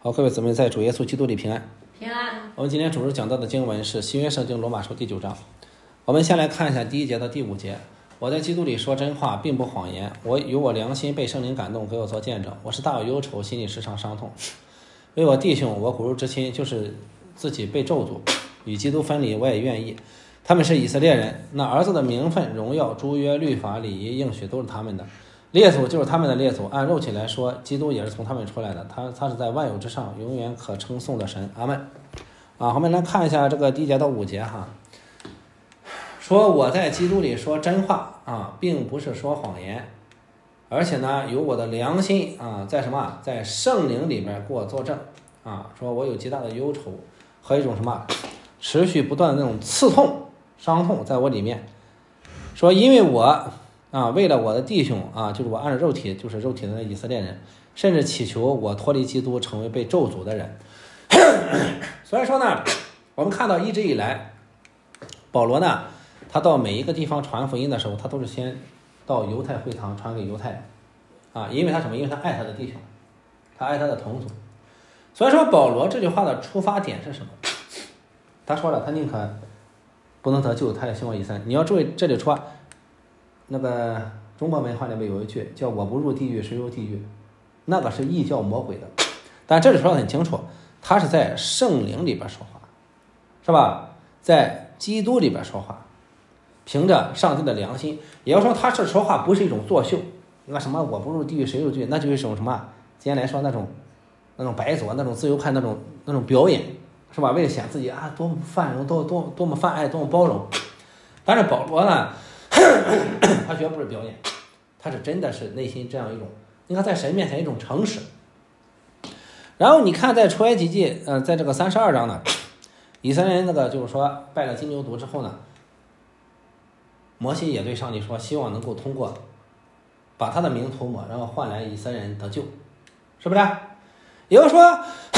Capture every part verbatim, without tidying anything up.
好，各位姊妹在主耶稣基督里平安。 平安。 我们今天主日讲到的经文是新约圣经罗马书第九章。我们先来看一下第一节到第五节。我在基督里说真话，并不谎言。我有我良心被圣灵感动，给我做见证。我是大有忧愁，心里时常伤痛。为我弟兄，我骨肉之亲，就是自己被咒诅，与基督分离，我也愿意。他们是以色列人，那儿子的名分、荣耀、诸约、律法、礼仪、应许都是他们的。列祖就是他们的列祖，按肉体来说，基督也是从他们出来的。他他是在万有之上，永远可称颂的神。阿们。啊，我们来看一下这个第一节到五节哈。说我在基督里说真话啊，并不是说谎言，而且呢，有我的良心啊，在什么，在圣灵里面给我作证啊，说我有极大的忧愁和一种什么持续不断的那种刺痛、伤痛在我里面。说因为我。啊，为了我的弟兄啊，就是我按照肉体，就是肉体的以色列人，甚至祈求我脱离基督，成为被咒诅的人。所以说呢，我们看到一直以来，保罗呢，他到每一个地方传福音的时候，他都是先到犹太会堂传给犹太人，啊，因为他什么？因为他爱他的弟兄，他爱他的同族。所以说，保罗这句话的出发点是什么？他说了，他宁可不能得救，他也希望以色列。你要注意这里说。那个中国文化里面有一句叫我不入地狱谁入地狱，那个是异教魔鬼的，但这里说的很清楚，他是在圣灵里边说话，是吧？在基督里边说话，凭着上帝的良心。也要说他这说话不是一种作秀，那什么我不入地狱谁入地狱，那就是一种什么今天来说那种那种白左那种自由派那种那种表演，是吧？为了显自己啊多么泛容，多多多么泛爱，多么包容。但是保罗呢，他绝不是表演，他是真的是内心这样一种，你看在神面前一种诚实。然后你看在出埃及记，呃，在这个三十二章呢，以色列人那个就是说拜了金牛犊之后呢，摩西也对上帝说，希望能够通过把他的名涂抹，然后换来以色列人得救，是不是？也就是说，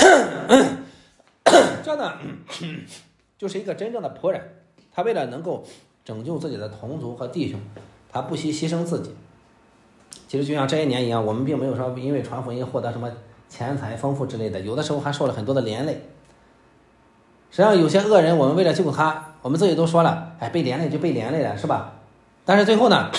这呢就是一个真正的仆人，他为了能够拯救自己的同族和弟兄，他不惜牺牲自己。其实就像这些年一样，我们并没有说因为传福音获得什么钱财丰富之类的，有的时候还受了很多的连累。实际上有些恶人，我们为了救他，我们自己都说了，哎，被连累就被连累了，是吧？但是最后呢，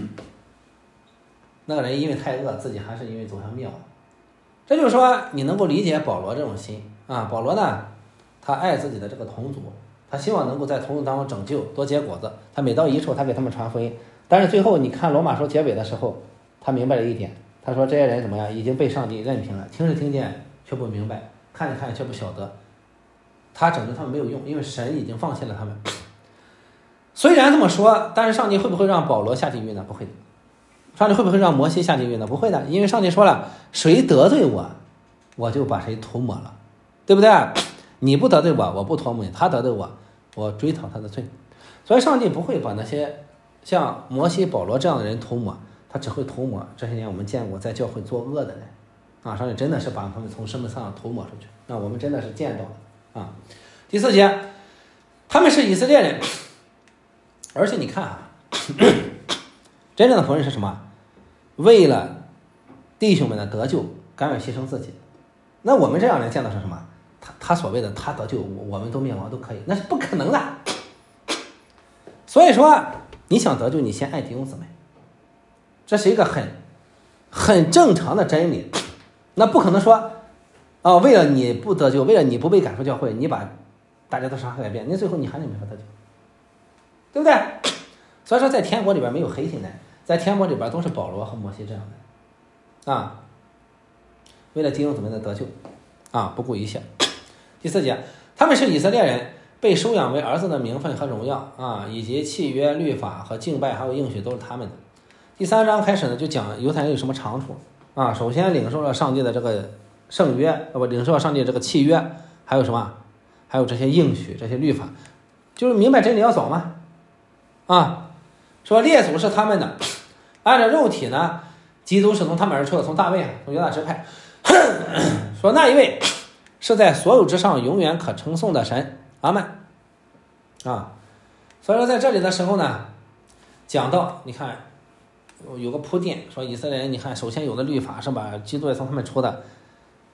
那个人因为太恶，自己还是因为走向灭亡。这就是说，你能够理解保罗这种心啊。保罗呢，他爱自己的这个同族。他希望能够在同族当中拯救，多结果子。他每到一处，他给他们传福音。但是最后，你看罗马书结尾的时候，他明白了一点。他说：“这些人怎么样？已经被上帝任凭了，听是听见，却不明白；看是看，却不晓得。他拯救他们没有用，因为神已经放弃了他们。虽然这么说，但是上帝会不会让保罗下地狱呢？不会的。上帝会不会让摩西下地狱呢？不会的，因为上帝说了，谁得罪我，我就把谁涂抹了，对不对？你不得罪我，我不涂抹你；他得罪我，我追讨他的罪。所以上帝不会把那些像摩西、保罗这样的人涂抹，他只会涂抹这些年我们见过在教会作恶的人啊！上帝真的是把他们从身份上涂抹出去，那我们真的是见到了啊。第四节，他们是以色列人，而且你看啊，真正的仆人是什么？为了弟兄们的得救，甘愿牺牲自己。那我们这样人见到是什么？他他所谓的他得救，我我们都灭亡都可以，那是不可能的。所以说，你想得救，你先爱弟兄姊妹，这是一个很很正常的真理。那不可能说，哦，为了你不得救，为了你不被赶出教会，你把大家都伤害改变，那最后你还是没法得救，对不对？所以说，在天国里边没有黑心人，在天国里边都是保罗和摩西这样的啊，为了弟兄姊妹的得救啊，不顾一切。第四节，他们是以色列人，被收养为儿子的名分和荣耀啊，以及契约、律法和敬拜还有应许都是他们的。第三章开始呢，就讲犹太人有什么长处啊。首先领受了上帝的这个圣约，呃不，领受了上帝的这个契约，还有什么？还有这些应许、这些律法，就是明白真理要早嘛啊。说列祖是他们的，按照肉体呢，基督是从他们而出的，从大卫，从犹大支派。说那一位是在所有之上永远可称颂的神，阿们啊。所以说在这里的时候呢，讲到你看有个铺垫，说以色列人你看首先有的律法是吧，基督也从他们出的，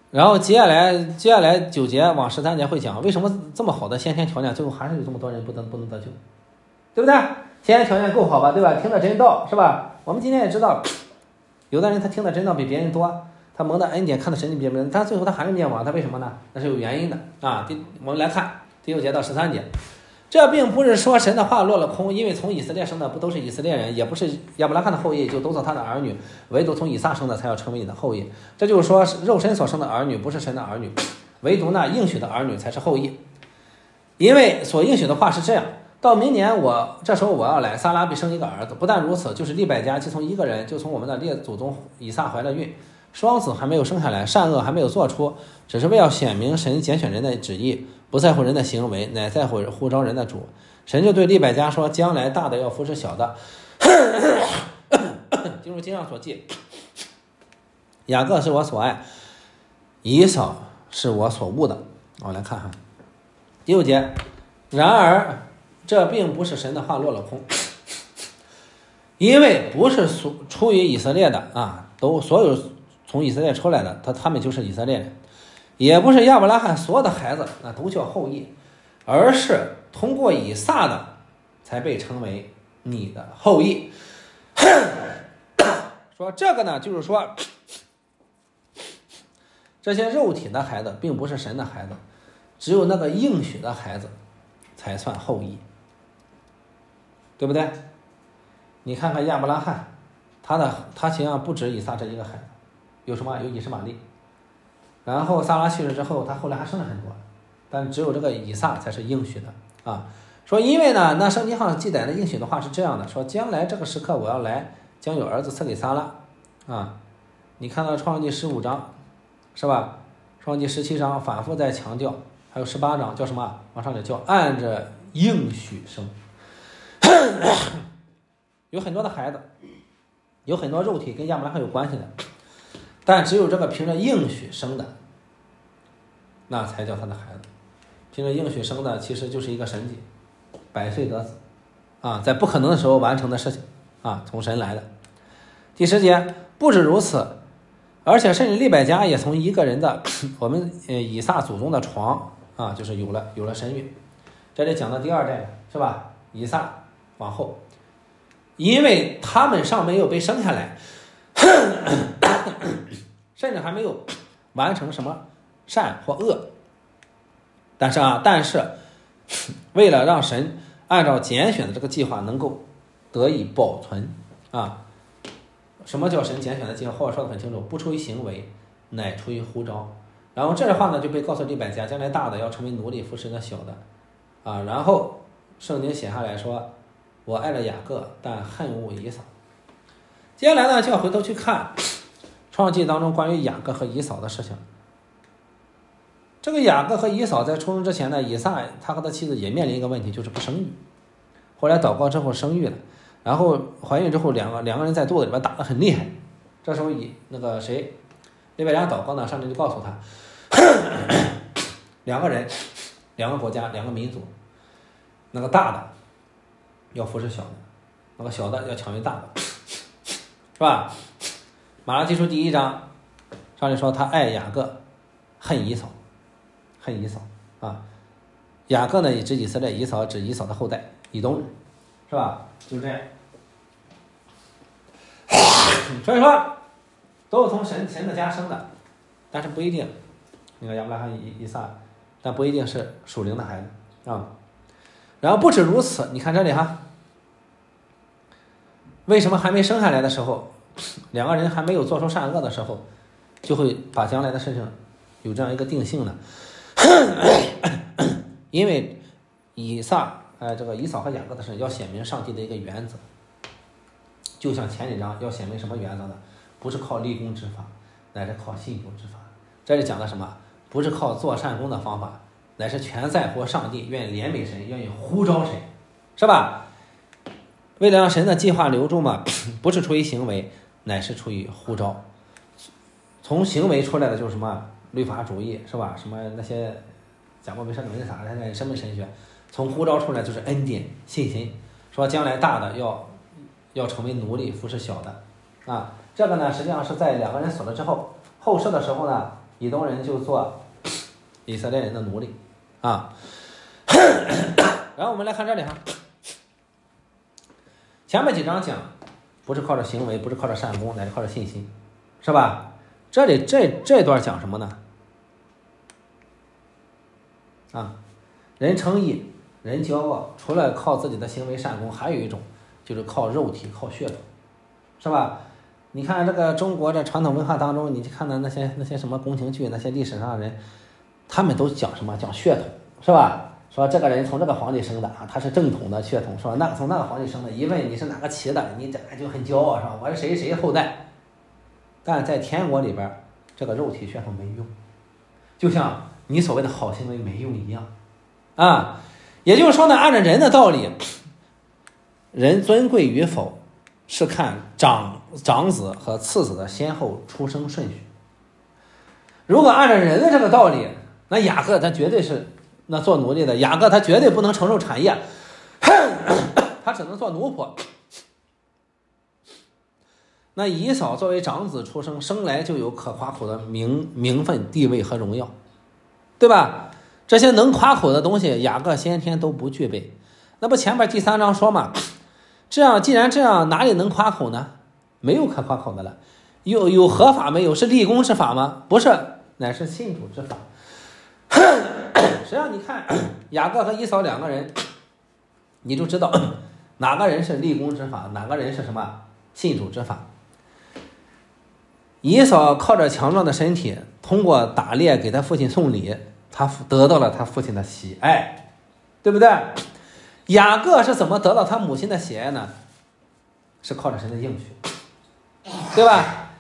然后接下来接下来九节往十三节会讲为什么这么好的先天条件，最后还是有这么多人不能不能得救，对不对？先天条件够好吧，对吧？听了真道是吧？我们今天也知道，有的人他听的真道比别人多，他蒙的恩典看的神比别人，但最后他还是灭亡，他为什么呢？那是有原因的啊。第我们来看第六节到十三节，这并不是说神的话落了空，因为从以色列生的不都是以色列人，也不是亚伯拉罕的后裔就都做他的儿女，唯独从以撒生的才要成为你的后裔。这就是说肉身所生的儿女不是神的儿女，唯独那应许的儿女才是后裔。因为所应许的话是这样，到明年我这时候我要来，撒拉必生一个儿子。不但如此，就是利百加既从一个人，就从我们的列祖宗以撒怀了孕，双子还没有生下来，善恶还没有做出，只是为要显明神拣选人的旨意，不在乎人的行为，乃在乎呼召人的主。神就对利百加说，将来大的要服侍小的。进入经上所记，雅各是我所爱，以扫是我所恶的。我来看哈第六节，然而这并不是神的话落了空，因为不是出于以色列的啊，都所有从以色列出来的，他他们就是以色列人，也不是亚伯拉罕所有的孩子那都叫后裔，而是通过以撒的才被称为你的后裔。说这个呢，就是说这些肉体的孩子并不是神的孩子，只有那个应许的孩子才算后裔，对不对？你看看亚伯拉罕，他的他实际上不止以撒这一个孩子，有什么？有以实玛利，然后撒拉去世之后，他后来还生了很多，但只有这个以撒才是应许的啊。说因为呢，那圣经上记载的应许的话是这样的，说将来这个时刻我要来，将有儿子赐给撒拉啊。你看到创世纪十五章是吧？创世纪十七章反复在强调，还有十八章叫什么？往上面叫按着应许生。有很多的孩子，有很多肉体跟亚伯拉罕有关系的，但只有这个凭着应许生的，那才叫他的孩子。凭着应许生的其实就是一个神迹，百岁得子啊，在不可能的时候完成的事情啊，从神来的。第十节，不止如此，而且甚至利百加也从一个人的我们呃以撒祖宗的床啊，就是有了有了身孕。这里讲的第二代是吧？以撒往后，因为他们尚没有被生下来，甚至还没有完成什么善或恶，但是啊，但是为了让神按照拣选的这个计划能够得以保存啊，什么叫神拣选的计划？后边说的很清楚，不出于行为，乃出于呼召。然后这句话呢就被告诉利百加，将来大的要成为奴隶，服侍那小的啊。然后圣经写下来说，我爱了雅各，但恨恶以扫。接下来呢就要回头去看创世纪当中关于雅各和以扫的事情。这个雅各和以扫在出生之前呢，以撒他和他妻子也面临一个问题，就是不生育。后来祷告之后生育了，然后怀孕之后两个两个人在肚子里边打得很厉害。这时候以那个谁利百加祷告呢，上帝就告诉他，两个人两个国家两个民族，那个大的要服侍小的，那个小的要抢为大的，是吧？马拉基书第一章上帝说他爱雅各，恨以扫，恨以扫啊。雅各呢指以色列，以扫指以扫的后代以东人，是吧？就是这样。所以说都是从神神的家生的，但是不一定，那个亚伯拉罕以以撒，但不一定是属灵的孩子啊。然后不止如此，你看这里哈，为什么还没生下来的时候，两个人还没有做出善恶的时候，就会把将来的事情有这样一个定性呢？因为以撒，呃，这个以扫和雅各的事要显明上帝的一个原则，就像前几章要显明什么原则呢？不是靠立功之法，乃是靠信主之法。这里讲的什么？不是靠做善功的方法，乃是全在乎上帝愿意怜悯谁，愿意呼召谁，是吧？为了让神的计划留住嘛，不是出于行为，乃是出于呼召。从行为出来的就是什么？律法主义，是吧？什么那些假冒伪善的文啥的，什么神学？从呼召出来就是恩典、信心，说将来大的要要成为奴隶，服侍小的啊。这个呢，实际上是在两个人死了之后，后世的时候呢， 以东人就做以色列人的奴隶啊。然后我们来看这里哈，前面几章讲不是靠着行为，不是靠着善功，乃是靠着信心，是吧？这里这这段讲什么呢？啊，人称义，人骄傲，除了靠自己的行为善功，还有一种就是靠肉体，靠血统，是吧？你看这个中国的传统文化当中，你去看的那些那些什么宫廷剧，那些历史上的人，他们都讲什么？讲血统，是吧？说这个人从这个皇帝生的啊，他是正统的血统，说那个从那个皇帝生的，一问你是哪个旗的，你这就很骄傲，是吧？我是谁谁后代。但在天国里边，这个肉体血统没用，就像你所谓的好行为没用一样啊。也就是说呢，按照人的道理，人尊贵与否是看长长子和次子的先后出生顺序。如果按照人的这个道理，那雅各他绝对是那做奴隶的，雅各他绝对不能承受产业，他只能做奴仆。那以扫作为长子出生，生来就有可夸口的名名分、地位和荣耀，对吧？这些能夸口的东西，雅各先天都不具备。那不前面第三章说嘛，这样既然这样，哪里能夸口呢？没有可夸口的了。有有合法没有？是立功之法吗？不是，乃是信主之法。实际上你看雅各和以扫两个人，你就知道哪个人是立功之法，哪个人是什么信主之法。以扫靠着强壮的身体，通过打猎给他父亲送礼，他得到了他父亲的喜爱，对不对？雅各是怎么得到他母亲的喜爱呢？是靠着神的应许，对吧？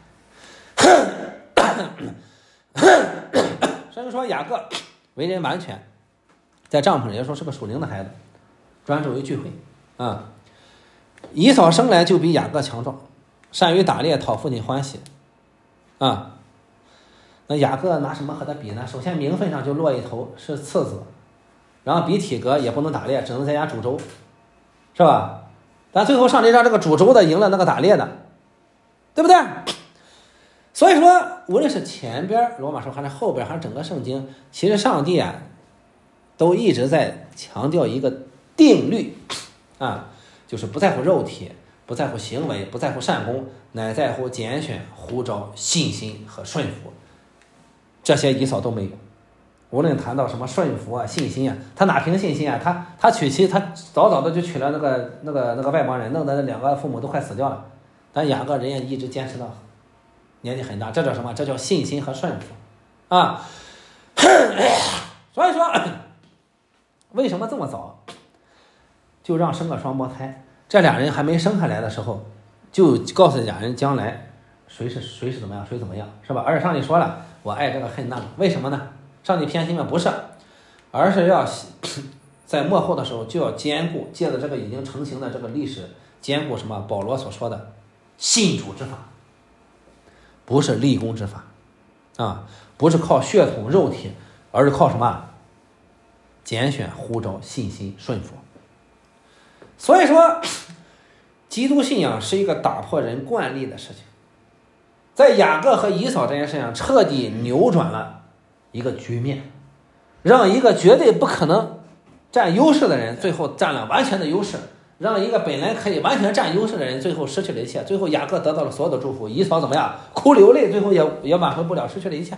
所以说雅各为人完全，在帐篷里也说是个属灵的孩子，专注于聚会啊。以扫生来就比雅各强壮，善于打猎讨父亲欢喜啊。那雅各拿什么和他比呢？首先名分上就落一头，是次子，然后比体格也不能打猎，只能在家煮粥，是吧？但最后上帝让这个煮粥的赢了那个打猎的，对不对？所以说无论是前边罗马书还是后边还是整个圣经，其实上帝啊都一直在强调一个定律啊，就是不在乎肉体，不在乎行为，不在乎善功，乃在乎拣选、呼召、信心和顺服。这些以扫都没有。无论谈到什么顺服啊、信心啊，他哪凭信心啊？他他娶妻，他早早的就娶了那个那个那个外邦人，弄得那两个父母都快死掉了。但雅各人也一直坚持到年纪很大，这叫什么？这叫信心和顺服啊。所以说，为什么这么早就让生个双胞胎？这俩人还没生下来的时候，就告诉俩人将来谁是谁是怎么样，谁怎么样，是吧？而且上帝说了，我爱这个恨那个，为什么呢？上帝偏心吗？不是，而是要在末后的时候就要兼顾，借着这个已经成型的这个历史，兼顾什么？保罗所说的信主之法，不是立功之法啊，不是靠血统肉体，而是靠什么？拣选、呼召、信心、顺服。所以说，基督信仰是一个打破人惯例的事情，在雅各和以扫这件事上彻底扭转了一个局面，让一个绝对不可能占优势的人最后占了完全的优势，让一个本来可以完全占优势的人最后失去了一切。最后雅各得到了所有的祝福，以扫怎么样？哭流泪，最后也也挽回不了，失去了一切。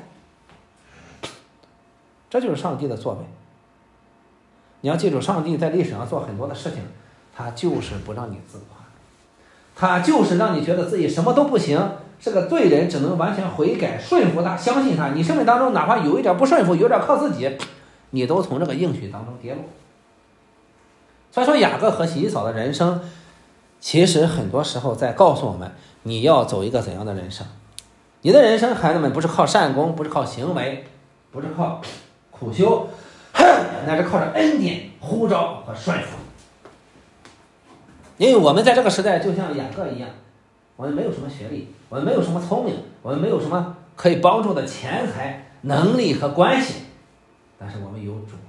这就是上帝的作为。你要记住，上帝在历史上做很多的事情，他就是不让你自夸，他就是让你觉得自己什么都不行，是个罪人，只能完全悔改，顺服他，相信他。你生命当中哪怕有一点不顺服，有点靠自己，你都从这个应许当中跌落。所以说雅各和以扫的人生，其实很多时候在告诉我们，你要走一个怎样的人生。你的人生，孩子们，不是靠善功，不是靠行为，不是靠苦修，乃是靠着恩典、呼召和顺服。因为我们在这个时代就像雅各一样，我们没有什么学历，我们没有什么聪明，我们没有什么可以帮助的钱财、能力和关系，但是我们有主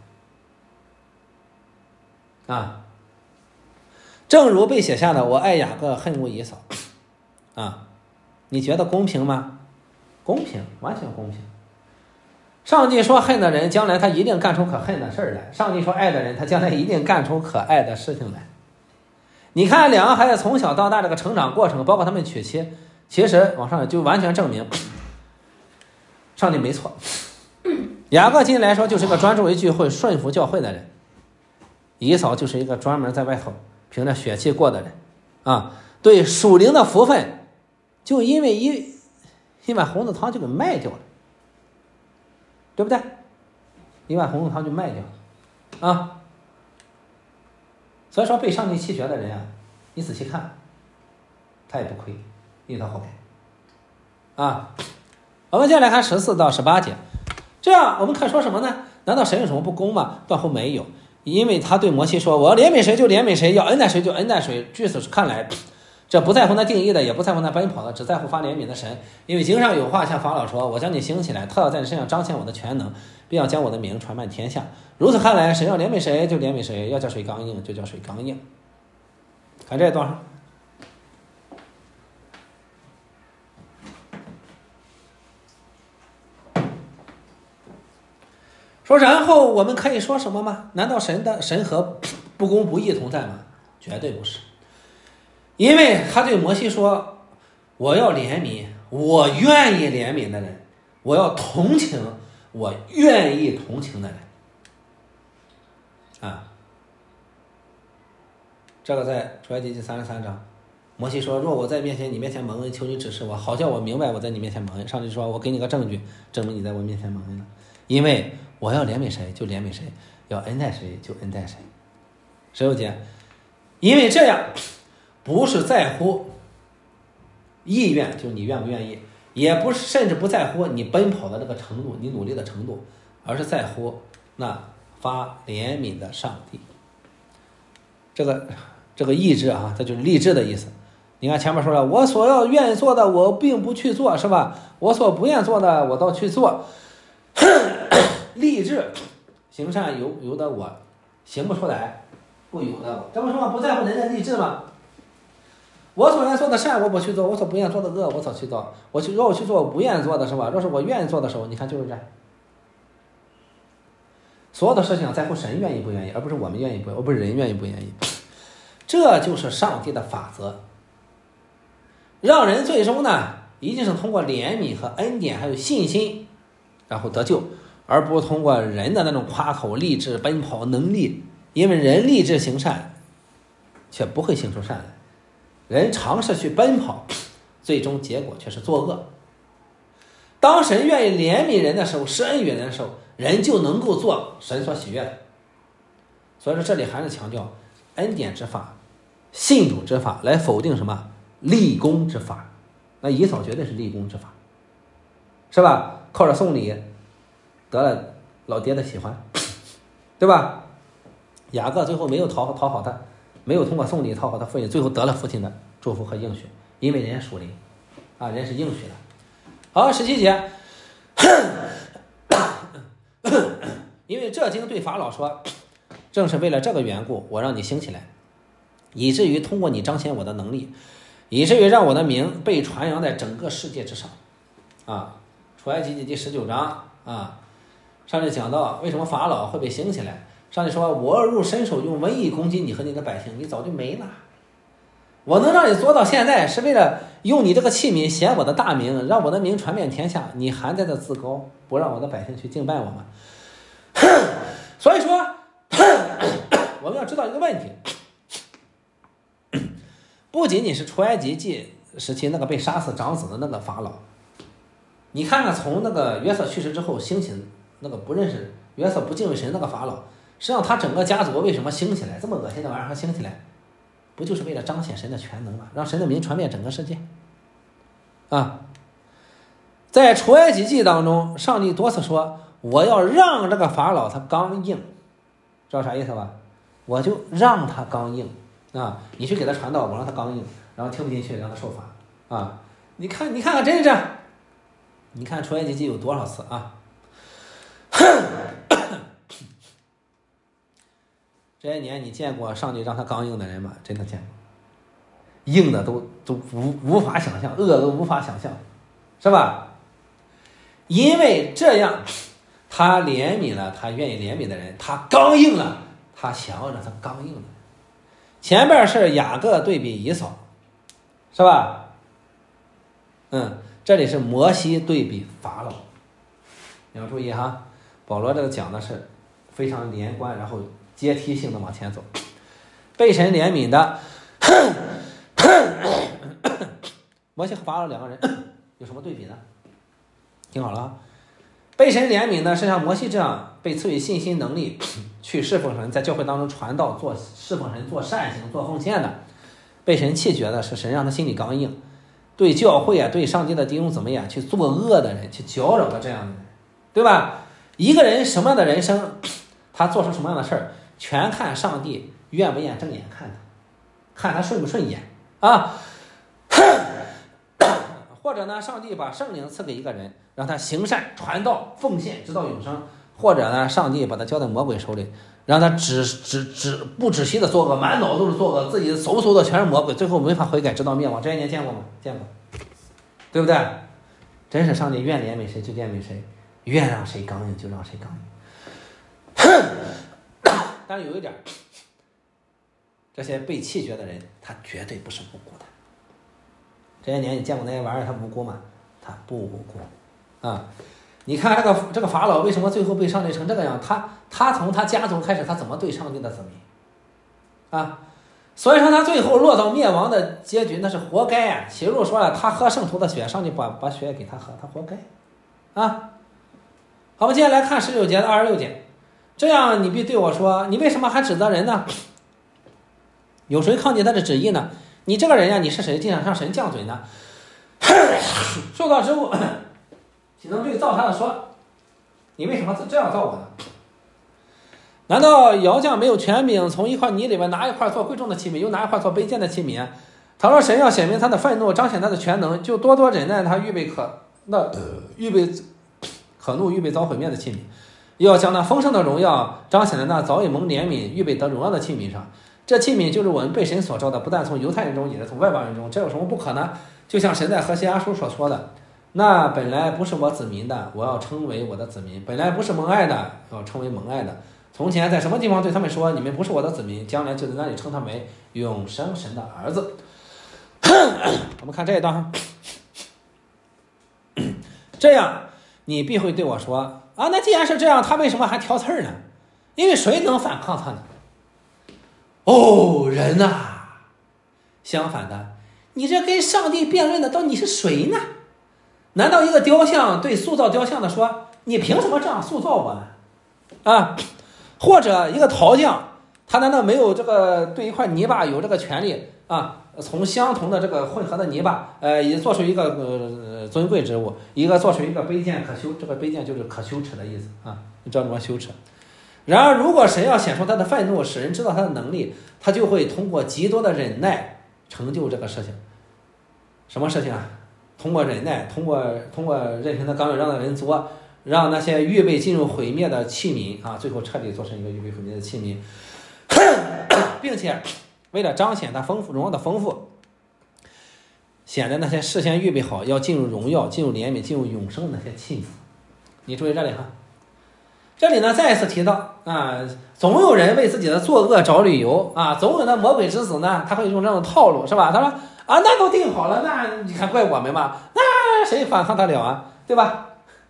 啊。正如被写下的，我爱雅各，恨恶以扫啊。你觉得公平吗？公平，完全公平。 上帝说恨的人，将来他一定干出可恨的事儿来；上帝说爱的人，他将来一定干出可爱的事情来。你看两个孩子从小到大这个成长过程，包括他们娶妻，其实往上就完全证明上帝没错。雅各今天来说就是个专注于聚会顺服教会的人，以扫就是一个专门在外头凭着血气过的人啊，对属灵的福分就因为一一碗红豆汤就给卖掉了，对不对？一碗红豆汤就卖掉了啊。所以说被上帝弃绝的人啊，你仔细看他也不亏，因为他好改啊。我们接下来看十四到十八节，这样我们看说什么呢？难道神有什么不公吗？断乎没有，因为他对摩西说，我要怜悯谁就怜悯谁，要恩待谁就恩待谁。据此看来，这不在乎那定义的，也不在乎那奔跑的，只在乎发怜悯的神。因为经上有话向法老说，我将你兴起来，特要在你身上彰显我的全能，并要将我的名传满天下。如此看来，神要怜悯谁就怜悯谁，要叫谁刚硬就叫谁刚硬。看这段上说，然后我们可以说什么吗？难道神的神和不公不义同在吗？绝对不是。因为他对摩西说，我要怜悯我愿意怜悯的人，我要同情我愿意同情的人啊。这个在出埃及记三十三章，摩西说，若我在面前你面前蒙恩，求你指示我，好叫我明白我在你面前蒙恩。上帝说，我给你个证据证明你在我面前蒙恩了，因为我要怜悯谁就怜悯谁，要恩待谁就恩待谁。十六节，因为这样不是在乎意愿，就是你愿不愿意，也不是甚至不在乎你奔跑的这个程度，你努力的程度，而是在乎那发怜悯的上帝。这个这个意志啊，这就是立志的意思。你看前面说了，我所要愿意做的我并不去做，是吧？我所不愿做的我倒去做。立志行善由由得我，行不出来不由得我。这不说不在乎人的立志吗？我所愿做的善我不去做，我所不愿做的恶我所去做。我去若我去做我不愿做的，是吧？若是我愿意做的时候，你看就是这样。所有的事情在乎神愿意不愿意，而不是我们愿意不愿意，而不是人愿意不愿意。这就是上帝的法则，让人最终呢一定是通过怜悯和恩典还有信心然后得救，而不是通过人的那种夸口立志奔跑能力。因为人立志行善却不会行出善来，人尝试去奔跑，最终结果却是作恶。当神愿意怜悯人的时候，施恩于人的时候，人就能够做神所喜悦的。所以说这里还是强调恩典之法、信主之法，来否定什么立功之法。那以扫绝对是立功之法，是吧？靠着送礼得了老爹的喜欢，对吧？雅各最后没有讨讨好他，没有通过送礼讨好他父亲，最后得了父亲的祝福和应许，因为人家属灵啊，人是应许的。好，十七节，因为这经对法老说，正是为了这个缘故，我让你兴起来，以至于通过你彰显我的能力，以至于让我的名被传扬在整个世界之上。啊，出埃及记第十九章啊，上帝讲到为什么法老会被兴起来。上帝说，我入伸手用瘟疫攻击你和你的百姓，你早就没了。我能让你做到现在，是为了用你这个器皿显我的大名，让我的名传遍天下。你还在这自高，不让我的百姓去敬拜我吗？所以说我们要知道一个问题，不仅仅是出埃及记时期那个被杀死长子的那个法老，你看看从那个约瑟去世之后兴起那个不认识约瑟不敬畏神那个法老，实际上他整个家族为什么兴起来，这么恶心的玩意儿还兴起来，不就是为了彰显神的全能吗？让神的名传遍整个世界啊！在出埃及记当中，上帝多次说，我要让这个法老他刚硬，知道啥意思吧？我就让他刚硬啊！你去给他传道，我让他刚硬，然后听不进去让他受罚啊！你看，你看看，真是这样。你看出埃及记有多少次啊？这些年你见过上帝让他刚硬的人吗？真的见过，硬的都都无无法想象，恶的都无法想象，是吧？因为这样他怜悯了他愿意怜悯的人，他刚硬了他想要让他刚硬的人。前边是雅各对比以扫，是吧？嗯，这里是摩西对比法老。你要注意哈，保罗这个讲的是非常连贯，然后阶梯性的往前走。被神怜悯的摩西和法老两个人有什么对比呢？听好了，被神怜悯的是像摩西这样被赐予信心能力去侍奉神，在教会当中传道，做侍奉神，做善行，做奉献的。被神弃绝的是神让他心里刚硬，对教会啊，对上帝的弟兄姊妹啊，去作恶的人，去搅扰的这样的人，对吧？一个人什么样的人生，他做出什么样的事儿，全看上帝愿不愿正眼看他，看他顺不顺眼啊。或者呢，上帝把圣灵赐给一个人，让他行善传道奉献直到永生；或者呢，上帝把他交在魔鬼手里，让他只只只不止息的作恶，满脑都是作恶，自己嗖嗖的全是魔鬼，最后没法悔改直到灭亡。这些年见过吗？见过，对不对？真是上帝愿怜悯谁就怜悯谁，愿让谁刚硬就让谁刚硬。但是有一点，这些被弃绝的人，他绝对不是无辜的。这些年你见过那些玩意儿，他无辜吗？他不无辜啊！你看这个这个法老为什么最后被上帝成这个样？他他从他家族开始，他怎么对上帝的子民啊？所以说他最后落到灭亡的结局，那是活该啊！启示录说了，他喝圣徒的血，上帝把把血给他喝，他活该啊！好吧，接下来看十九节到二十六节，这样你必对我说，你为什么还指责人呢？有谁抗拒他的旨意呢？你这个人呀，你是谁？竟然向神犟嘴呢？受到之物，岂能对造他的说，你为什么这样造我呢？难道窑匠没有权柄从一块泥里面拿一块做贵重的器皿，又拿一块做卑贱的器皿？倘若神要显明他的愤怒，彰显他的全能，就多多忍耐他预备可那预备可怒预备遭毁灭的器皿，要将那丰盛的荣耀彰显在那早已蒙怜悯预备得荣耀的器皿上。这器皿就是我们被神所召的，不但从犹太人中，也是从外邦人中。这有什么不可呢？就像神在何西阿书所说的，那本来不是我子民的，我要称为我的子民；本来不是蒙爱的，要称为蒙爱的。从前在什么地方对他们说，你们不是我的子民，将来就在那里称他们为永生神的儿子。我们看这一段，这样你必会对我说啊，那既然是这样，他为什么还挑刺儿呢？因为谁能反抗他呢？哦，人呐、啊！相反的，你这跟上帝辩论的，到底是谁呢？难道一个雕像对塑造雕像的说，你凭什么这样塑造我呢？啊，或者一个陶匠，他难道没有这个对一块泥巴有这个权利啊？从相同的这个混合的泥巴，呃，也做出一个呃尊贵之物，一个做出一个卑贱可羞，这个卑贱就是可羞耻的意思啊，你知道什么羞耻？然而，如果神要显出他的愤怒，使人知道他的能力，他就会通过极多的忍耐成就这个事情。什么事情啊？通过忍耐，通过通过任凭他刚硬，让人作，让那些预备进入毁灭的器皿啊，最后彻底做成一个预备毁灭的器皿，并且为了彰显他丰富荣耀的丰富，显得那些事先预备好要进入荣耀、进入怜悯、进入永生的那些器皿。你注意这里哈。这里呢，再一次提到啊，总有人为自己的作恶找理由啊，总有那魔鬼之子呢，他会用这种套路，是吧？他说啊，那都定好了，那你还怪我们吗？那谁反抗得了啊？对吧？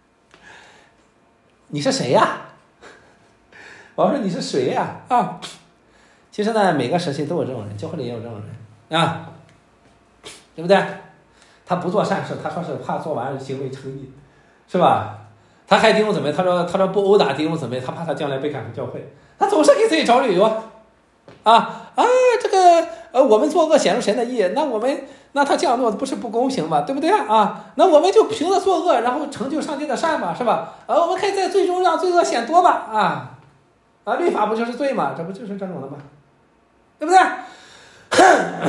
你是谁呀、啊？我说你是谁呀、啊？啊，其实呢，每个时期都有这种人，教会里也有这种人啊，对不对？他不做善事，他说是怕做完行为成义，是吧？他还弟兄姊妹，他说他说不殴打弟兄姊妹，他怕他将来被赶出教会，他总是给自己找理由啊啊！这个呃，我们作恶显出神的义，那我们那他这样做不是不公平吗？对不对啊？那我们就凭着作恶，然后成就上帝的善嘛，是吧？呃，我们可以在最终让罪恶显多吧？啊啊，律法不就是罪吗？这不就是这种的吗？对不对？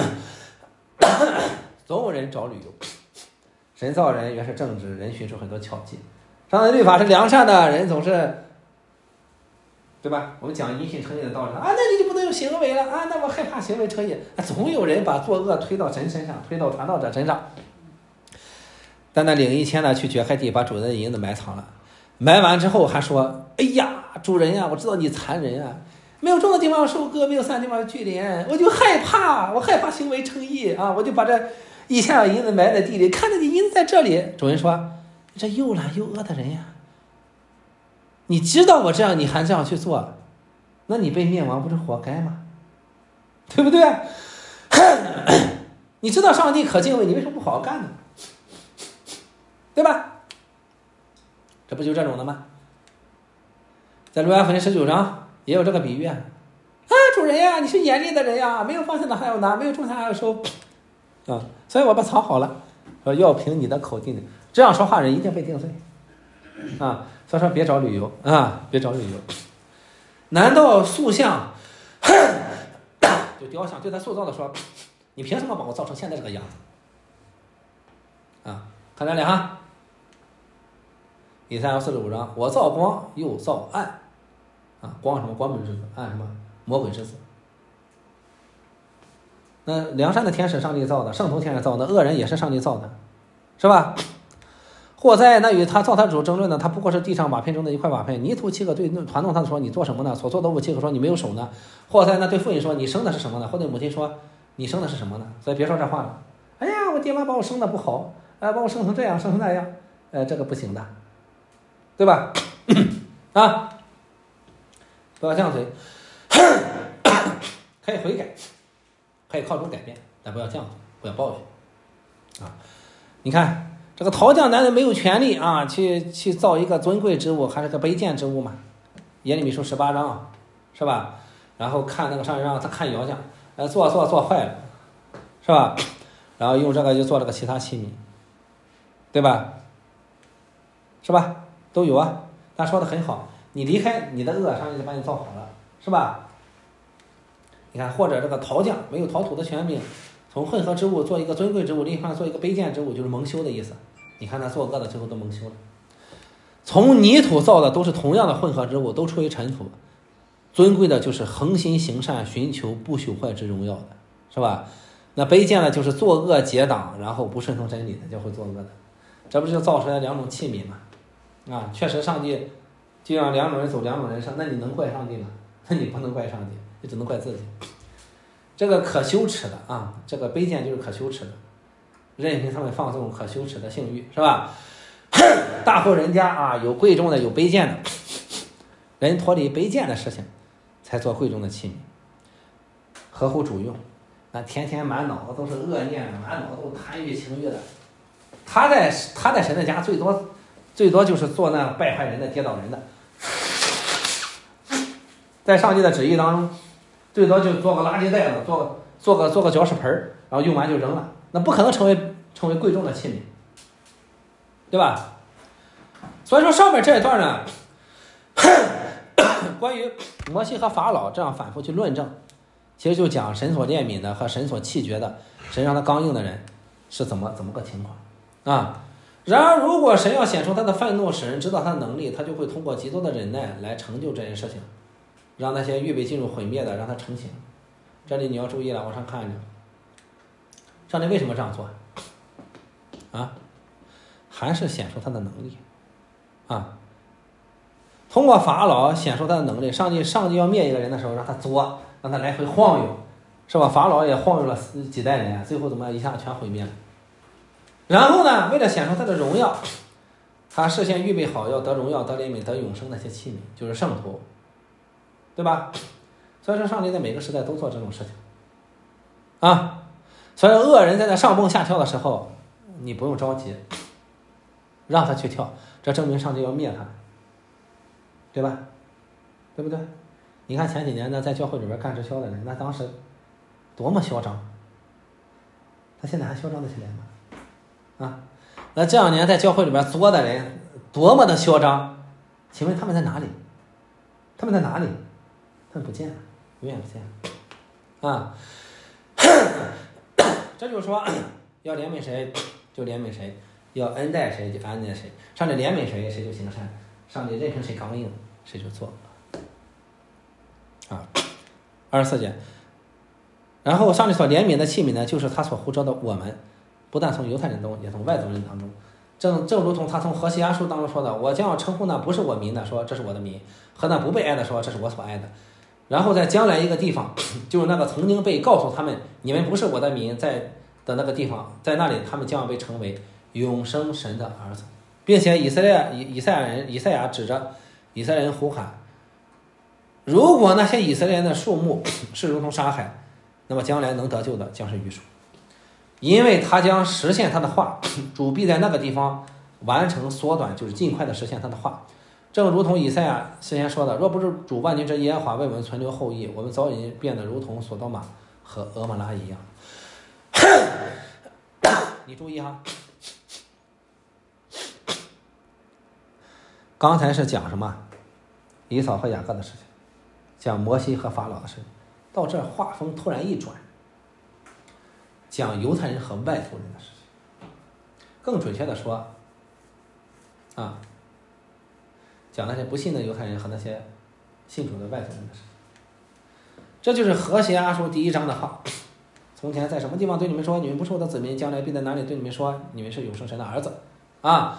总有人找理由，神造人原是正直，人寻出很多巧计。上帝律法是良善的，人总是，对吧？我们讲因信称义的道理啊，那你就不能有行为了啊，那我害怕行为称义，总有人把作恶推到神身上，推到传道者身上。但那领一千呢，去掘开地，把主人的银子埋藏了。 埋完之后还说：“哎呀，主人呀，我知道你残忍啊，没有种的地方收割，没有散的地方聚敛，我就害怕，我害怕行为称义啊，我就把这一千两银子埋在地里，看着你银子在这里。”主人说：“你这又懒又饿的人呀，你知道我这样，你还这样去做，那你被灭亡不是活该吗？对不对？你知道上帝可敬畏，你为什么不好好干呢？对吧？这不就这种的吗？在路加福音十九章也有这个比喻啊，主人呀，你是严厉的人呀，没有放下的还要拿，没有种下还要收啊，所以我把藏好了，说要凭你的口定的，这样说话人一定被定罪啊。所以说别找理由啊，别找理由。难道塑像就雕像对他塑造的说，你凭什么把我造成现在这个样子啊？看这里哈，以赛亚四十五章，我造光又造暗啊，光什么光明之子，暗什么魔鬼之子。那良善的天使上帝造的，圣徒天使造的，恶人也是上帝造的，是吧？祸灾那与他造他主争论呢，他不过是地上瓦片中的一块瓦片，泥土七个对团动他说，你做什么呢？所做的物七个说，你没有手呢。祸灾那对父亲说，你生的是什么呢？或对母亲说，你生的是什么呢？所以别说这话了。哎呀，我爹妈把我生的不好，哎，把我生成这样，生成那样，呃，这个不行的，对吧？啊，不要犟嘴，可以悔改，可以靠主改变，但不要犟嘴，不要抱怨啊！你看这个陶匠男人没有权利啊，去去造一个尊贵之物，还是个卑贱之物嘛？耶利米书十八章，是吧？然后看那个上让他看窑匠，呃，做做做坏了，是吧？然后用这个就做这个其他器皿，对吧？是吧？都有啊。他说的很好，你离开你的恶，上帝就把你造好了，是吧？你看，或者这个陶匠没有陶土的权柄，从混合之物做一个尊贵之物，另一方做一个卑贱之物，就是蒙羞的意思。你看他做恶的最后都蒙羞了。从泥土造的都是同样的混合之物，都出于尘土。尊贵的就是恒心行善，寻求不朽坏之荣耀的，是吧？那卑贱的就是作恶结党，然后不顺从真理的，就会作恶的。这不就造出来两种器皿吗？啊，确实上帝就让两种人走两种人生，那你能怪上帝吗？那你不能怪上帝，你只能怪自己。这个可羞耻的啊，这个卑贱就是可羞耻的，任凭他们放纵可羞耻的性欲，是吧？大户人家啊，有贵重的，有卑贱的，人脱离卑贱的事情，才做贵重的器皿，合乎主用。那天天满脑子都是恶念，满脑子都是贪欲情欲的，他在他在神的家最多最多就是做那败坏人的、跌倒人的，在上帝的旨意当中，最多就做个垃圾袋子，做个做个做个搅屎盆，然后用完就扔了，那不可能成为成为贵重的器皿，对吧？所以说上面这一段呢，关于摩西和法老这样反复去论证，其实就讲神所怜悯的和神所弃绝的，神让他刚硬的人是怎么怎么个情况啊？然而，如果神要显出他的愤怒，使人知道他的能力，他就会通过极多的忍耐来成就这件事情，让那些预备进入毁灭的，让他成型。这里你要注意了，往上看着，上帝为什么这样做啊？还是显出他的能力啊？通过法老显出他的能力。上帝上帝要灭一个人的时候，让他作，让他来回晃悠，是吧？法老也晃悠了几代人，最后怎么样，一下全毁灭了。然后呢，为了显出他的荣耀，他事先预备好要得荣耀、得怜悯、得永生那些器皿，就是圣徒，对吧？所以说上帝在每个时代都做这种事情啊。所以恶人在那上蹦下跳的时候，你不用着急，让他去跳，这证明上帝要灭他，对吧？对不对？你看前几年呢，在教会里边干直销的人，那当时多么嚣张，他现在还嚣张得起来吗？啊，那这两年在教会里边作的人多么的嚣张，请问他们在哪里？他们在哪里？他们不见了，永远不见了啊！这就是说，要怜悯谁就怜悯谁，要恩待谁就恩待谁。上帝怜悯谁，谁就行善；上帝任凭谁刚硬，谁就做啊。二十四节，然后上帝所怜悯的器皿呢，就是他所呼召的我们。不但从犹太人中，也从外族人当中， 正正如同他从何西阿书当中说的，我将要称呼那不是我民的说这是我的民，和那不被爱的说这是我所爱的。然后在将来一个地方，就是那个曾经被告诉他们你们不是我的民在的那个地方，在那里他们将要被称为永生神的儿子，并且以色列以以赛亚人以赛亚指着以色列人呼喊，如果那些以色列人的数目是如同沙海，那么将来能得救的将是余数，因为他将实现他的话，主必在那个地方完成缩短，就是尽快的实现他的话。正如同以赛亚之前说的，若不是主万军之耶和华为我们存留后裔，我们早已变得如同索多玛和俄摩拉一样。你注意哈，刚才是讲什么？以扫和雅各的事情，讲摩西和法老的事情，到这画风突然一转，讲犹太人和外族人的事情。更准确的说，啊。讲那些不信的犹太人和那些信主的外族人的事，这就是何西阿书第一章的话。从前在什么地方对你们说你们不是我的子民，将来必在哪里对你们说你们是永生神的儿子啊。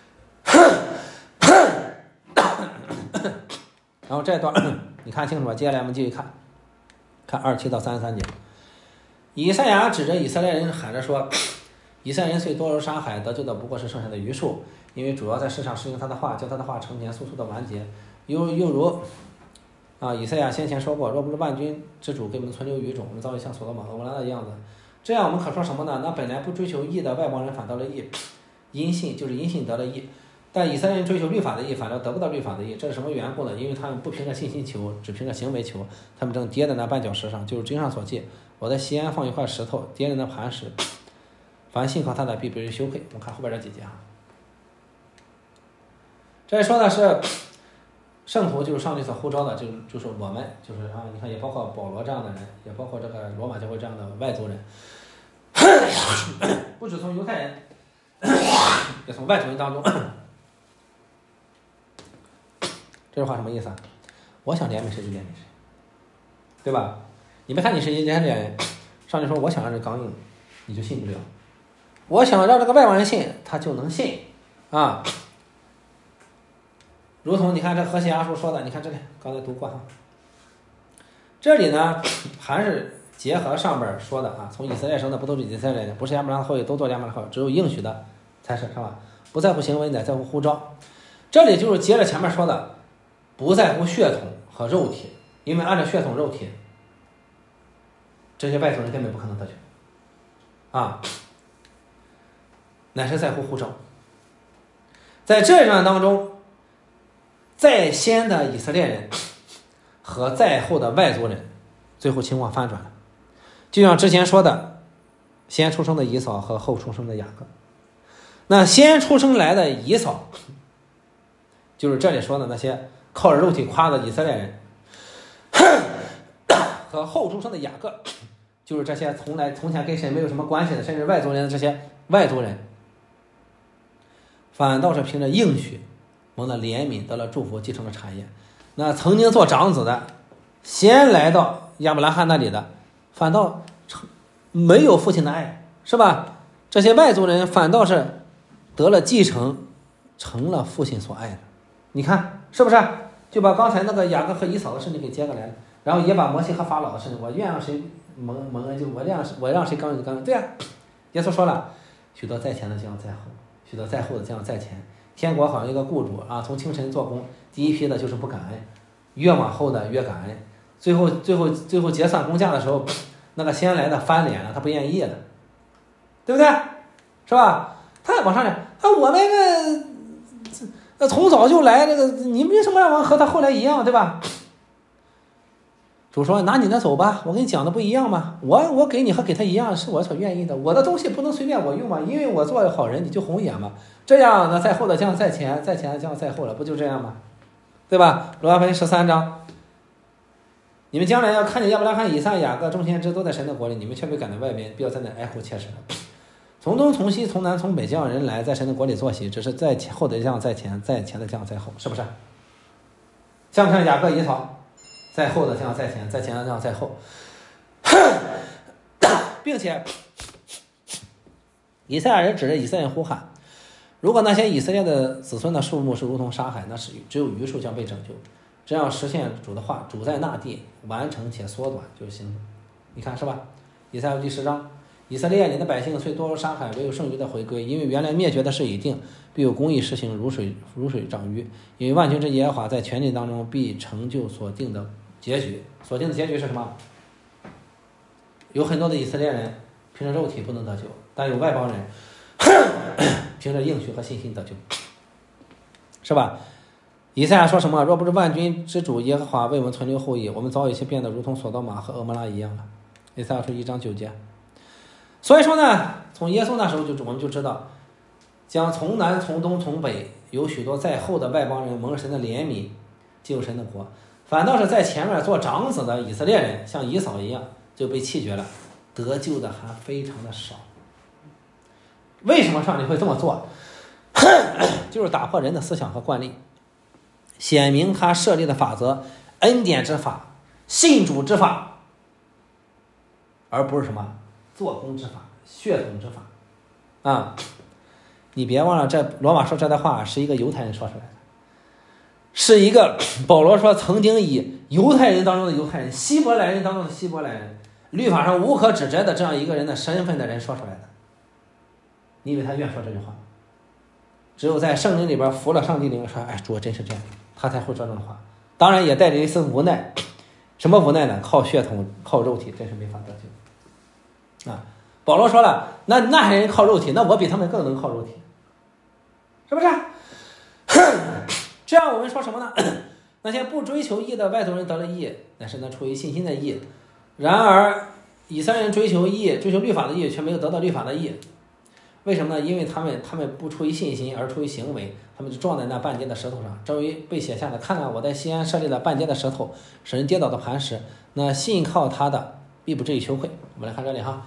然后这段你看清楚吧，接下来我们继续看，看二十七到三十三节。以赛亚指着以色列人喊着说，以色列人虽多如沙海，得救的不过是剩下的余数，因为主要在世上实行他的话，叫他的话成全速速的完结。又又如啊，以赛亚先前说过，若不是万军之主给我们存留余种，我们早已像所罗门、俄摩拉的样子。这样我们可说什么呢？那本来不追求义的外邦人反得了义，因信就是因信得了义，但以色列人追求律法的义，反正得不到律法的义。这是什么缘故呢？因为他们不凭着信心求，只凭着行为求，他们正跌在那绊脚石上，就是经上所记，我在西安放一块石头，跌在那磐石，凡信靠他的必被人羞愧。我们看后边这几节啊，这说的是圣徒，就是上帝所呼召的，就就是我们，就是啊，你看也包括保罗这样的人，也包括这个罗马教会这样的外族人，不只从犹太人，也从外族人当中。这句话什么意思啊？我想怜悯谁就怜悯谁，对吧？你别看你是一点点，上帝说我想让人刚硬，你就信不了；我想让这个外邦人信，他就能信啊。如同你看这何西阿书说的，你看这里刚才读过哈，这里呢还是结合上边说的啊，从以色列生的不都是以色列人，不是亚伯拉罕后裔都做亚伯拉罕后裔，只有应许的才是，是吧？不在乎行为，乃在乎呼召。这里就是接着前面说的，不在乎血统和肉体，因为按照血统肉体，这些外族人根本不可能得救啊，乃是在乎呼召。在这一章当中，在先的以色列人和在后的外族人，最后情况翻转了，就像之前说的，先出生的以扫和后出生的雅各。那先出生来的以扫，就是这里说的那些靠着肉体夸的以色列人，和后出生的雅各，就是这些从来从前跟神没有什么关系的，甚至外族人的这些外族人，反倒是凭着应许蒙了怜悯，得了祝福，继承了产业。那曾经做长子的，先来到亚伯拉罕那里的，反倒没有父亲的爱，是吧？这些外族人反倒是得了继承，成了父亲所爱的。你看是不是？就把刚才那个雅各和以扫的事情给接过来了，然后也把摩西和法老的事情，我愿让谁蒙蒙恩就我让我让谁刚就刚。对呀、啊，耶稣说了，许多在前的将要在后，许多在后的将要在前。天国好像一个雇主啊，从清晨做工，第一批的就是不感恩，越往后的越感恩，最后最后最后结算工价的时候，那个先来的翻脸了，他不愿意了，对不对？是吧？他往上讲啊，我们这那从早就来，这个你为什么让我和他后来一样，对吧？主说拿你的走吧，我跟你讲的不一样吗？我我给你和给他一样，是我所愿意的。我的东西不能随便我用嘛，因为我做好人，你就红眼嘛。这样呢，在后的将在前，在前的将在后了，不就这样吗？对吧？罗马书十三章，你们将来要看见亚伯拉罕、以撒、雅各众先知都在神的国里，你们却被赶到外边，必要在那哀哭切齿的。从东从西从南从北将人来，在神的国里坐席，只是在前后的将在前，在前的将在后，是不是？像不像雅各、以扫？在后的将在前，在前的将在后，并且以赛亚人指着以色列人呼喊， 如果那些以色列的子孙的数目是如同沙海，那是只有余数将被拯救。这样实现主的话，主在那地完成且缩短，就是行。你看是吧？以赛亚第十章，以色列你的百姓虽多如沙海，唯有剩余的回归，因为原来灭绝的事已定，必有公义施行，如水如水涨于。因为万军之耶和华在全地当中必成就所定的结局。所定的结局是什么？有很多的以色列人凭着肉体不能得救，但有外邦人凭着应许和信心得救，是吧？以赛亚说什么？若不是万军之主耶和华为我们存留后裔，我们早已经变得如同索多玛和蛾摩拉一样了。以赛亚书一章九节。所以说呢，从耶稣那时候就我们就知道，将从南从东从北有许多在后的外邦人蒙神的怜悯进入神的国，反倒是在前面做长子的以色列人像以扫一样就被弃绝了，得救的还非常的少。为什么上帝会这么做？就是打破人的思想和惯例，显明他设立的法则，恩典之法，信主之法，而不是什么做工之法，血统之法啊！你别忘了，这罗马说这段话是一个犹太人说出来的，是一个保罗说曾经以犹太人当中的犹太人，希伯来人当中的希伯来人，律法上无可指摘的这样一个人的身份的人说出来的。你以为他愿说这句话？只有在圣经里边服了上帝灵说，哎，主真是这样，他才会说这种话。当然也带着一丝无奈，什么无奈呢？靠血统，靠肉体，真是没法得救啊！保罗说了，那那些人靠肉体，那我比他们更能靠肉体，是不是？这样我们说什么呢？那些不追求义的外族人得了义，那是那出于信心的义；然而以色列人追求义，追求律法的义，却没有得到律法的义。为什么呢？因为他们他们不出于信心，而出于行为，他们就撞在那半截的石头上。正如被写下的，看看我在西安设立了半截的石头，使人跌倒的磐石，那信靠他的必不至于羞愧。我们来看这里哈。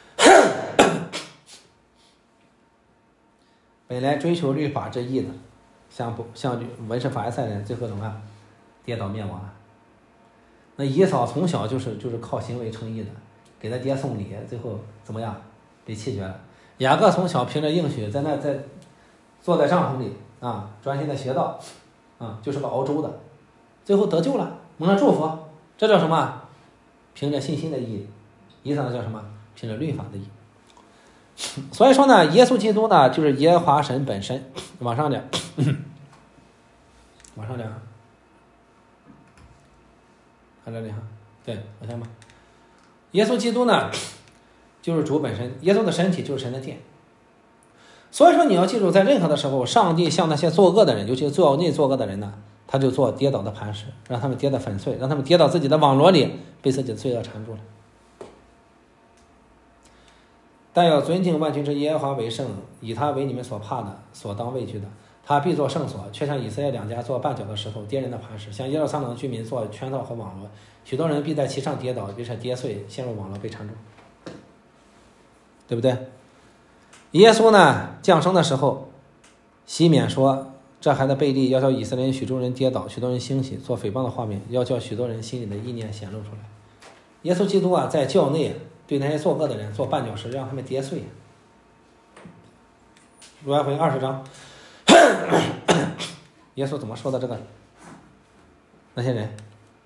本来追求律法之义的，像不像文士法利赛人，最后怎么样？跌倒灭亡了。那以扫从小就是就是靠行为称义的，给他爹送礼，最后怎么样？被弃绝了。雅各从小凭着应许，在那在坐在帐篷里啊，专心的学道啊，就是个熬粥的，最后得救了，蒙了祝福，这叫什么？凭着信心的义。以扫叫什么？凭着律法的义。所以说呢，耶稣基督呢，就是耶和华神本身。往上点，往上点，看这里哈，对，往下吧。耶稣基督呢，就是主本身，耶稣的身体就是神的殿。所以说你要记住，在任何的时候，上帝向那些作恶的人，尤其是最要内作恶的人呢，他就做跌倒的磐石，让他们跌得粉碎，让他们跌到自己的网罗里，被自己的罪恶缠住了。但要尊敬万军之耶和华为圣，以他为你们所怕的，所当畏惧的。他必做圣所，却像以色列两家做绊脚的石头，跌人的磐石，向耶路撒冷居民做圈套和网罗。许多人必在其上跌倒，并且跌碎，陷入网罗被缠住，对不对？耶稣呢降生的时候，西缅说，这孩子贝利要叫以色列许多人跌倒，许多人兴起，做诽谤的画面，要叫许多人心里的意念显露出来。耶稣基督啊，在教内对那些作恶的人做绊脚石，让他们跌碎。路加福音二十章，耶稣怎么说的这个那些人？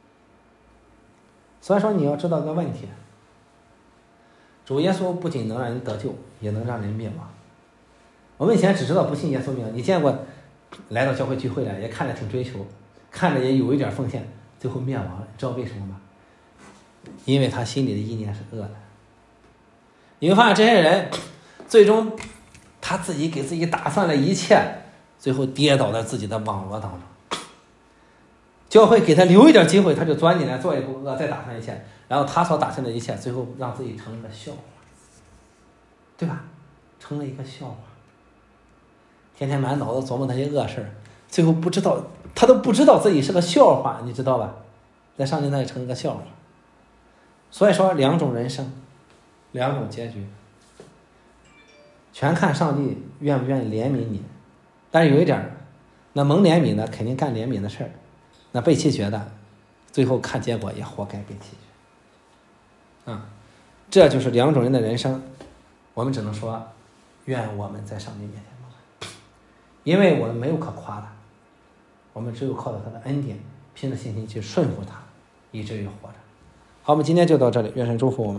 所以说你要知道个问题，主耶稣不仅能让人得救，也能让人灭亡。我们以前只知道不信耶稣名，你见过来到教会聚会了，也看着挺追求，看着也有一点奉献，最后灭亡了，知道为什么吗？因为他心里的意念是恶的。你会发现这些人最终他自己给自己打算了一切，最后跌倒在自己的网络当中。教会给他留一点机会，他就钻进来做一步恶，再打算一切，然后他所打算的一切，最后让自己成了一个笑话，对吧？成了一个笑话，天天满脑子琢磨那些恶事，最后不知道他都不知道自己是个笑话，你知道吧？在上帝那里成了个笑话。所以说两种人生，两种结局，全看上帝愿不愿意怜悯你。但是有一点，那蒙怜悯的肯定干怜悯的事儿，那被弃绝的最后看结果也活该被弃绝啊！这就是两种人的人生。我们只能说愿我们在上帝面前蒙恩。 因为我们没有可夸的，我们只有靠着他的恩典，凭着信心去顺服他，以至于活着。好，我们今天就到这里，愿神祝福我们。